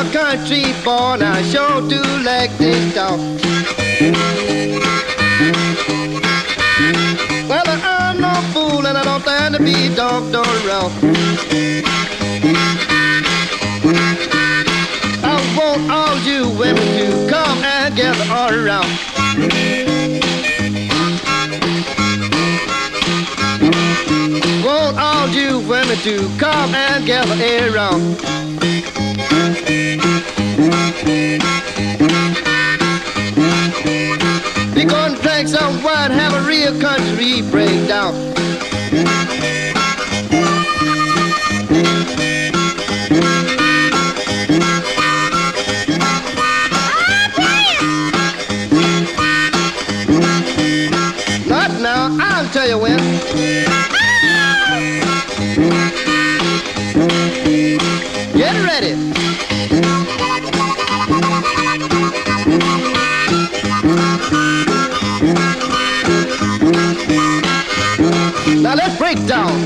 country boy, and I sure do like this talk. Well, I'm no fool, and I don't stand to be dogged around. I want all you women to come and gather all around. Want all you women to come and gather around. We gonna drink some wine, have a real country breakdown. Not now, I'll tell you when. Get ready. Now let's break down.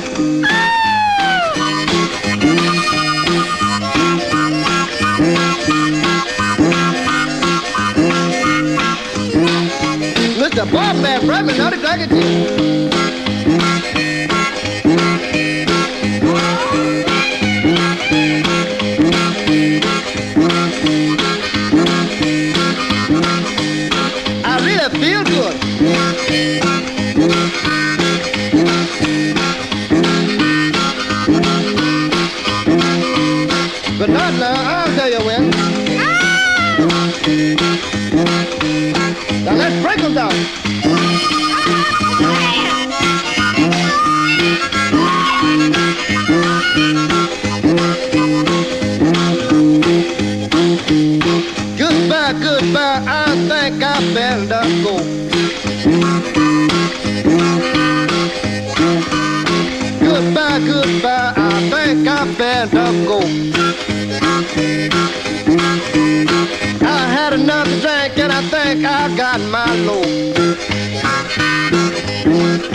Mr. Bob Man, Bradman, not a dragon. I really feel good. But not now, I'll tell you when. Now let's break them down. Goodbye, goodbye, I think I better go. Goodbye, goodbye, I think I better go. I had another drink and I think I got my load.